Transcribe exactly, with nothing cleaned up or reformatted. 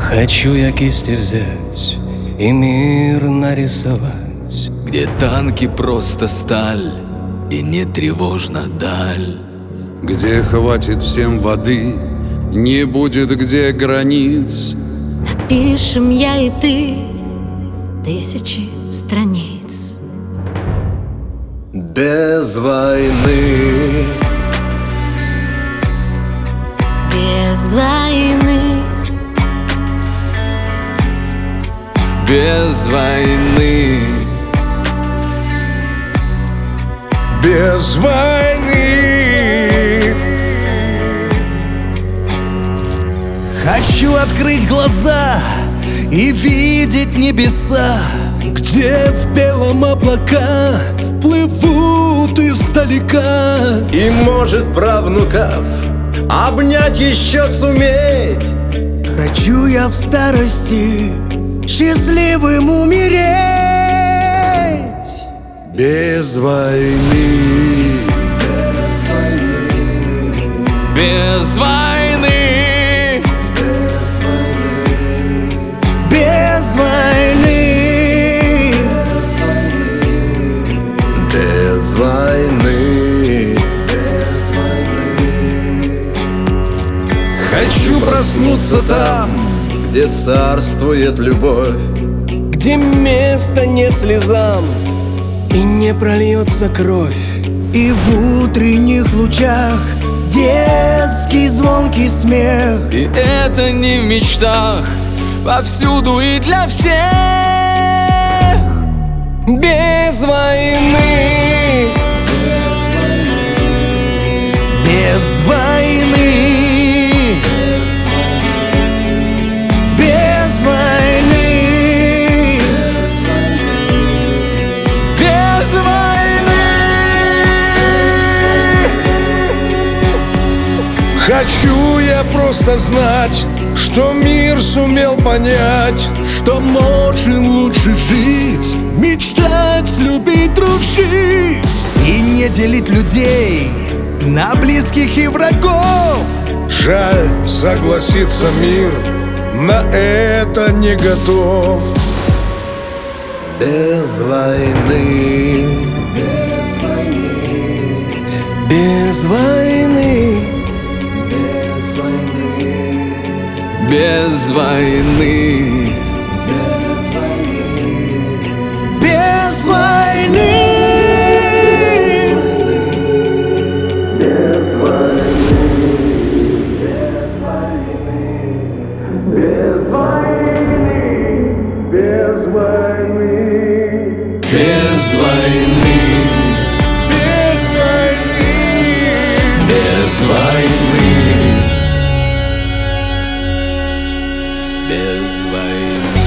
Хочу я кисти взять и мир нарисовать, где танки просто сталь и не тревожна даль, где хватит всем воды, не будет где границ. Напишем я и ты тысячи страниц. Без войны, Без войны, без войны, без войны. Хочу открыть глаза и видеть небеса, где в белом облака плывут издалека. И может правнуков обнять еще суметь. Хочу я в старости счастливым умереть. Без войны, без войны, без войны, без войны, без войны, без войны. Хочу проснуться там, где царствует любовь, где места нет слезам и не прольется кровь. И в утренних лучах детский звонкий смех. и это не в мечтах, повсюду и для всех. Без войны, без войны, без войны, Без войны, Хочу я просто знать, что мир сумел понять, что можем лучше жить, мечтать, любить, дружить и не делить людей на близких и врагов. жаль, согласится мир на это не готов. Без войны, без войны, без войны, без войны, без войны, без войны, без войны. без войны, Без войны, без войны, без войны.